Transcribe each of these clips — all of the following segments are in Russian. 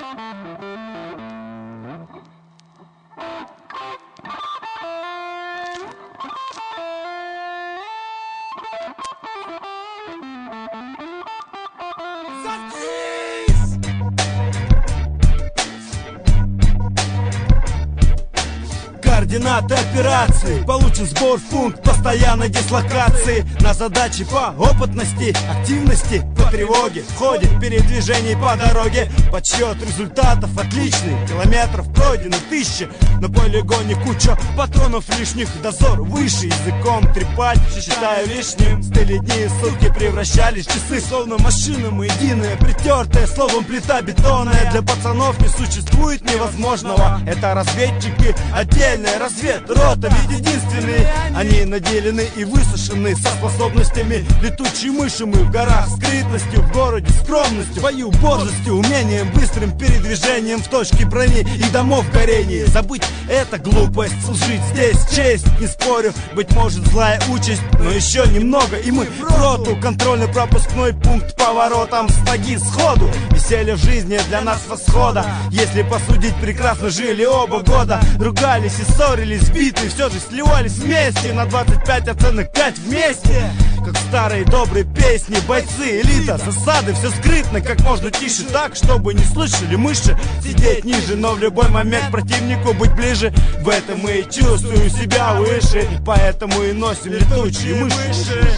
Координаты операции, получен сбор в пункт постоянной дислокации. На задачи по опытности, активности, по тревоге. В ходе передвижений по дороге подсчет результатов отличный. Километров пройдено 1000, на полигоне куча патронов лишних. Дозор выше, языком трепать считаю лишним. Стыли дни и сутки превращались в часы, словно машина мы единая, притертая, словом плита бетонная. Для пацанов не существует невозможного. Это разведчики отдельная разведрота, ведь единственные. Они наделены и высушены, со способностями летучей мыши. Мы в горах скрытностью, в городе скромностью, в бою борзостью, умением, быстрым передвижением в точке брони и домов горении. Забыть это глупость, служить здесь честь, не спорю, быть может злая участь, но еще немного и мы в роту. Контрольно-пропускной пункт поворотом с ноги сходу. Веселье в жизни для нас восхода. Если посудить, прекрасно жили оба года. Ругались и ссорились, сбиты, все же сливались вместе. На 25 оценок 5 вместе. Как в старой доброй песне, бойцы, элита, засады, все скрытно, как можно тише, так, чтобы не слышали мыши. Сидеть ниже, но в любой момент противнику быть ближе. В этом мы и чувствуем себя выше, поэтому и носим летучие мыши.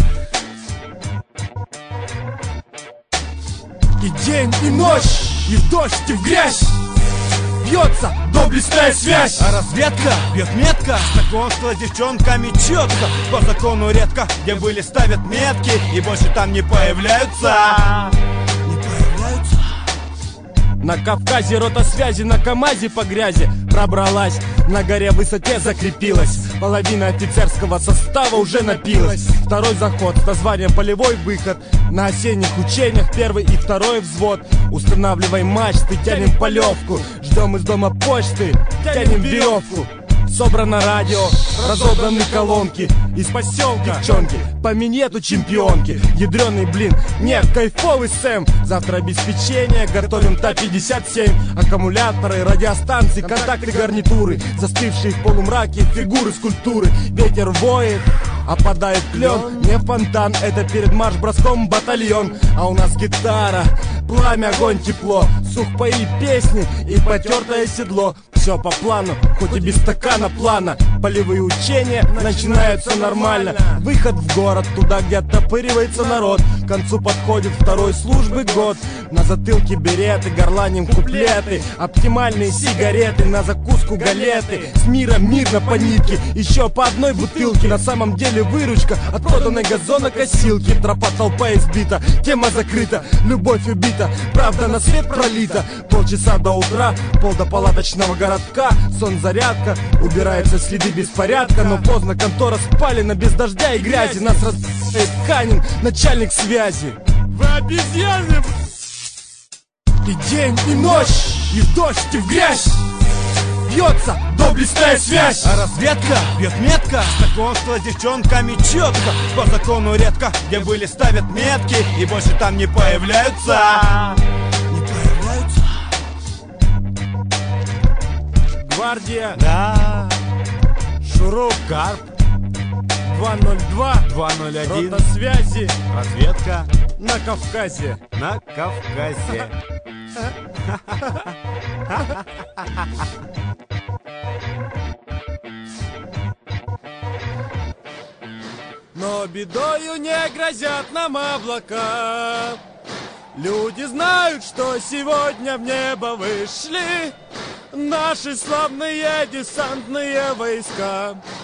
И день, и ночь, и в дождь, и в грязь бьется доблестная связь. А разведка бьет метко, знакомство с девчонками четко. По закону редко, где были ставят метки и больше там не появляются. На Кавказе рота связи на КамАЗе по грязи пробралась, на горе высоте закрепилась. Половина офицерского состава уже напилась. Второй заход с названием полевой выход. На осенних учениях первый и второй взвод. Устанавливаем мачты, тянем полевку. Ждем из дома почты, тянем веревку. Собрано радио, разобраны колонки. Из поселка девчонки, по минету чемпионки. Ядреный блин, нет, кайфовый Сэм. Завтра обеспечение, готовим Та-57. Аккумуляторы, радиостанции, контакты, гарнитуры. Застывшие в полумраке фигуры скульптуры. Ветер воет, опадает клен. Не фонтан, это перед марш-броском батальон. А у нас гитара, пламя, огонь, тепло. Сухпаи, песни и потертое седло. Все по плану, хоть и без стакана плана. Полевые учения начинаются нормально. Выход в город, туда, где оттопыривается народ. К концу подходит второй службы год. На затылке береты, горланим куплеты. Оптимальные сигареты, на закуску галеты. С миром мирно по нитке, еще по одной бутылке. На самом деле выручка от проданной газонокосилки. Тропа, толпа избита, тема закрыта. Любовь убита, правда на свет пролита. Полчаса до утра, пол до палаточного городка. Сон зарядка, убираются следы беспорядка. Но поздно, контора спалена, без дождя и грязи. Нас разбирает Ханин, начальник связи. Вы обезьяны! И день, и ночь, и в дождь, и в грязь бьется доблестная связь. А разведка бьет метко, знакомство с девчонками четко. По закону редко, где были ставят метки и больше там не появляются. Гвардия, да, Шуруп, Карп, 202, 201, рота связи, разведка на Кавказе. на Кавказе. Но бедою не грозят нам облака. Люди знают, что сегодня в небо вышли наши славные десантные войска.